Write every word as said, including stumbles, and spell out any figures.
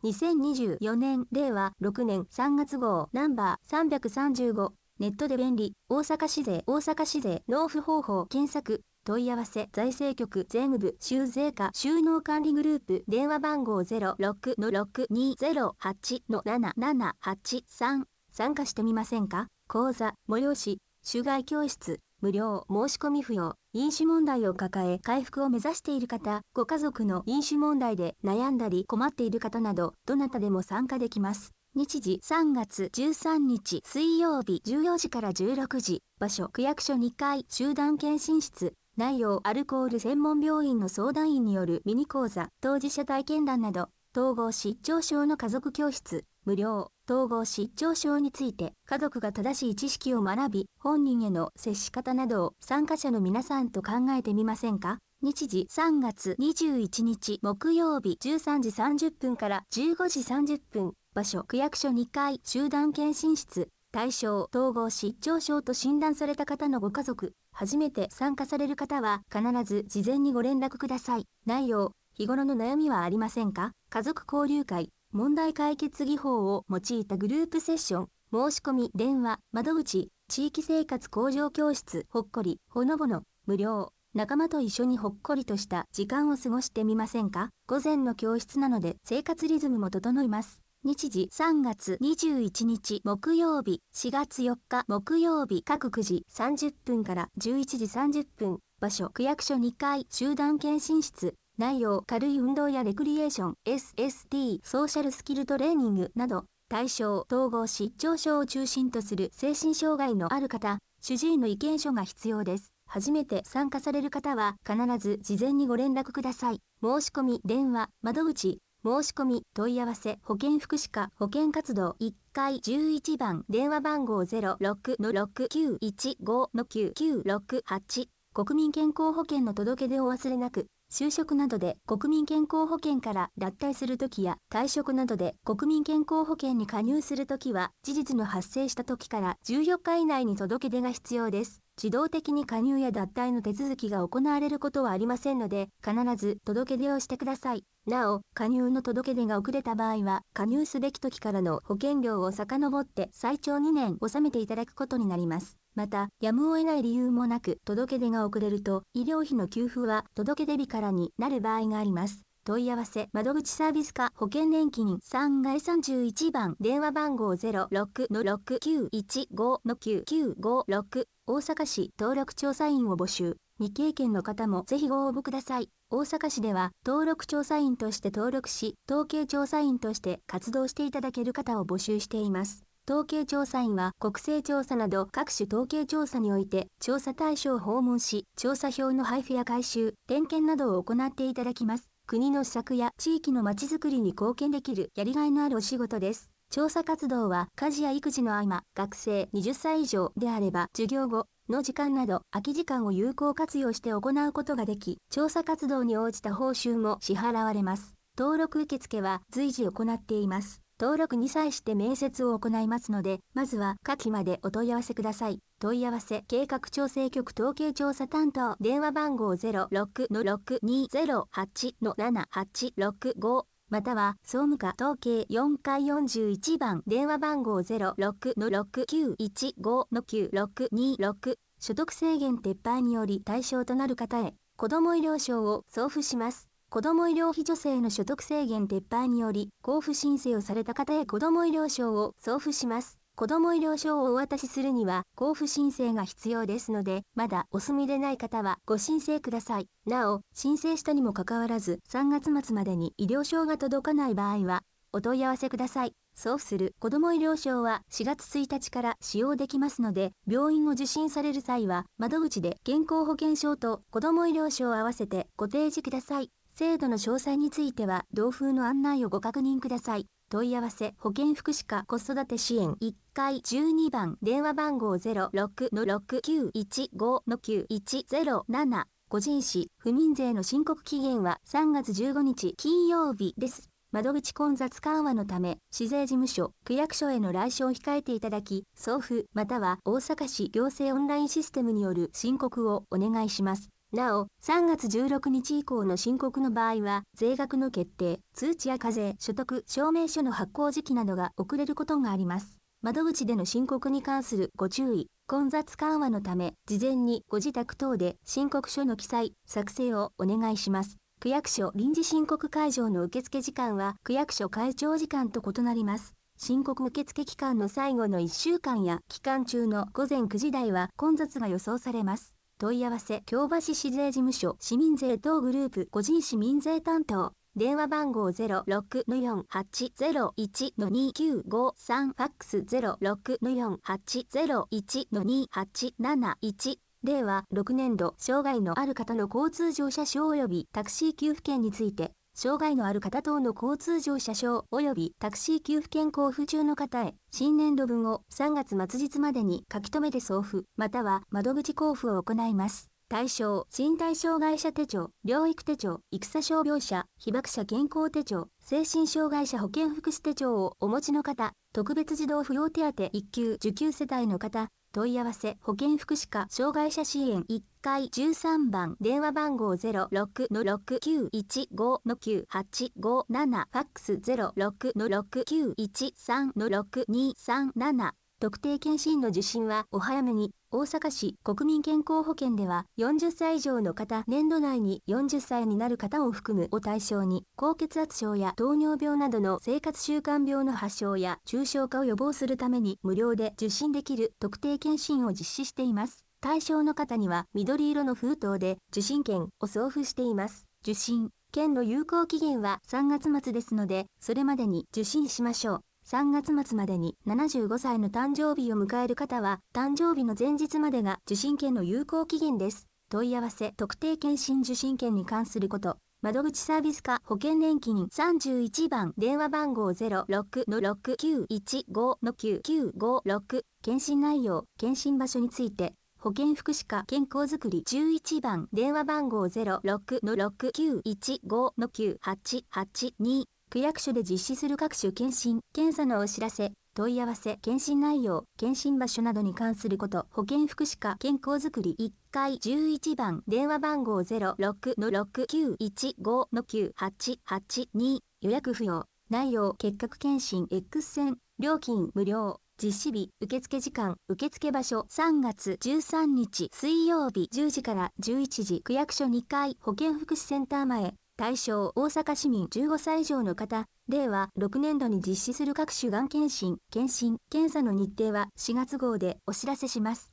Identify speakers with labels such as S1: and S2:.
S1: にせんにじゅうよねんれいわろくねんさんがつごうナンバーさんびゃくさんじゅうご。ネットで便利。大阪市税大阪市税納付方法検索。問い合わせ財政局税務部収税課収納管理グループ電話番号 ゼロろくのろくにゼロはちのななななはちさん。参加してみませんか？講座、催し、州外教室、無料、申し込み不要。飲酒問題を抱え回復を目指している方、ご家族の飲酒問題で悩んだり困っている方など、どなたでも参加できます。日時さんがつじゅうさんにち水曜日じゅうよじからじゅうろくじ。場所、区役所にかい集団検診室。内容、アルコール専門病院の相談員によるミニ講座、当事者体験談など、統合失調症の家族教室、無料、統合失調症について、家族が正しい知識を学び、本人への接し方などを参加者の皆さんと考えてみませんか？日時さんがつにじゅういちにち木曜日じゅうさんじさんじゅっぷんからじゅうごじさんじゅっぷん。場所、区役所にかい集団検診室。対象、統合失調症と診断された方のご家族。初めて参加される方は必ず事前にご連絡ください。内容、日頃の悩みはありませんか？家族交流会、問題解決技法を用いたグループセッション、申し込み、電話、窓口、地域生活向上教室、ほっこり、ほのぼの、無料。仲間と一緒にほっこりとした時間を過ごしてみませんか？午前の教室なので生活リズムも整います。日時さんがつにじゅういちにち木曜日、しがつよっか木曜日各くじさんじゅっぷんからじゅういちじさんじゅっぷん。場所、区役所にかい集団検診室。内容、軽い運動やレクリエーション、エスエスティー、ソーシャルスキルトレーニングなど、対象、統合失調症を中心とする精神障害のある方、主治医の意見書が必要です。初めて参加される方は必ず事前にご連絡ください。申し込み、電話、窓口、申し込み、問い合わせ、保健福祉課、保健活動いっかいじゅういちばん、電話番号 ゼロろくのろくきゅういちごのきゅうきゅうろくはち。国民健康保険の届け出をお忘れなく。就職などで国民健康保険から脱退するときや退職などで国民健康保険に加入するときは事実の発生したときからじゅうよっか以内に届け出が必要です。自動的に加入や脱退の手続きが行われることはありませんので必ず届け出をしてください。なお、加入の届け出が遅れた場合は加入すべき時からの保険料を遡って最長にねん納めていただくことになります。また、やむを得ない理由もなく届け出が遅れると、医療費の給付は届け出日からになる場合があります。問い合わせ、窓口サービス課保険年金さんがいさんじゅういちばん、電話番号 ゼロろくのろくきゅういちごのきゅうきゅうごろく。大阪市登録調査員を募集。未経験の方もぜひご応募ください。大阪市では登録調査員として登録し、統計調査員として活動していただける方を募集しています。統計調査員は国勢調査など各種統計調査において調査対象を訪問し、調査票の配布や回収、点検などを行っていただきます。国の施策や地域のまちづくりに貢献できるやりがいのあるお仕事です。調査活動は家事や育児の合間、学生はたち以上であれば授業後の時間など空き時間を有効活用して行うことができ、調査活動に応じた報酬も支払われます。登録受付は随時行っています。登録に際して面接を行いますので、まずは下記までお問い合わせください。問い合わせ、計画調整局統計調査担当、電話番号 ゼロろくのろくにゼロはちのななはちろくご、または総務課統計よんかいよんじゅういちばん、電話番号 ゼロろくのろくきゅういちごのきゅうろくにろく。所得制限撤廃により対象となる方へ、子ども医療証を送付します。子ども医療費助成の所得制限撤廃により、交付申請をされた方へ子ども医療証を送付します。子ども医療証をお渡しするには、交付申請が必要ですので、まだお済みでない方はご申請ください。なお、申請したにもかかわらず、さんがつ末までに医療証が届かない場合は、お問い合わせください。送付する子ども医療証はしがつついたちから使用できますので、病院を受診される際は、窓口で健康保険証と子ども医療証を合わせてご提示ください。制度の詳細については同封の案内をご確認ください。問い合わせ保健福祉課子育て支援いっかいじゅうにばん、電話番号 ゼロろくのろくきゅういちごのきゅういちゼロなな。個人死、不眠税の申告期限はさんがつじゅうごにち金曜日です。窓口混雑緩和のため、市税事務所、区役所への来所を控えていただき、送付または大阪市行政オンラインシステムによる申告をお願いします。 なお、さんがつじゅうろくにち以降の申告の場合は、税額の決定、通知や課税、所得証明書の発行時期などが遅れることがあります。窓口での申告に関するご注意、混雑緩和のため、事前にご自宅等で申告書の記載、作成をお願いします。区役所臨時申告会場の受付時間は、区役所会長時間と異なります。申告受付期間の最後のいっしゅうかんや期間中のごぜんくじ台は混雑が予想されます。問い合わせ、京橋市税事務所市民税等グループ個人市民税担当。電話番号 ゼロろくのよんはちゼロいちのにきゅうごさん ファックス ゼロろくのよんはちゼロいちのにはちなないち。れいわろくねん度、障害のある方の交通乗車証及びタクシー給付券について、障害のある方等の交通乗車証及びタクシー給付券交付中の方へ、新年度分をさんがつ末日までに書き留めて送付、または窓口交付を行います。対象、身体障害者手帳、療育手帳、戦傷病者、被爆者健康手帳、精神障害者保健福祉手帳をお持ちの方、特別児童扶養手当一級受給世帯の方、問い合わせ、保健福祉課障害者支援いっかいじゅうさんばん、電話番号 ゼロろくのろくきゅういちごのきゅうはちごなな、ファックス ゼロろくのろくきゅういちさんのろくにさんなな。特定健診の受診はお早めに。大阪市国民健康保険ではよんじゅっさい以上の方、年度内によんじゅっさいになる方を含むを対象に、高血圧症や糖尿病などの生活習慣病の発症や重症化を予防するために無料で受診できる特定健診を実施しています。対象の方には緑色の封筒で受診券を送付しています。受診券の有効期限はさんがつ末ですので、それまでに受診しましょう。さんがつ末までにななじゅうごさいの誕生日を迎える方は、誕生日の前日までが受診券の有効期限です。問い合わせ、特定健診受診券に関すること。窓口サービス課保険年金さんじゅういちばん、電話番号 ゼロろくのろくきゅういちごのきゅうきゅうごろく。健診内容、健診場所について。保健福祉課健康づくりじゅういちばん、電話番号 ゼロろくのろくきゅういちごのきゅうはちはちに。区役所で実施する各種検診、検査のお知らせ、問い合わせ、検診内容、検診場所などに関すること、保健福祉課健康づくりいっかいじゅういちばん、電話番号 ゼロろくのろくきゅういちごのきゅうはちはちに。予約不要。内容、結核検診 X 線、料金無料。実施日、受付時間、受付場所さんがつじゅうさんにち水曜日じゅうじからじゅういちじ、区役所にかい保健福祉センター前。対象、大阪市民じゅうごさい以上の方、れいわろくねん度に実施する各種がん検診、検診、検査の日程はしがつ号でお知らせします。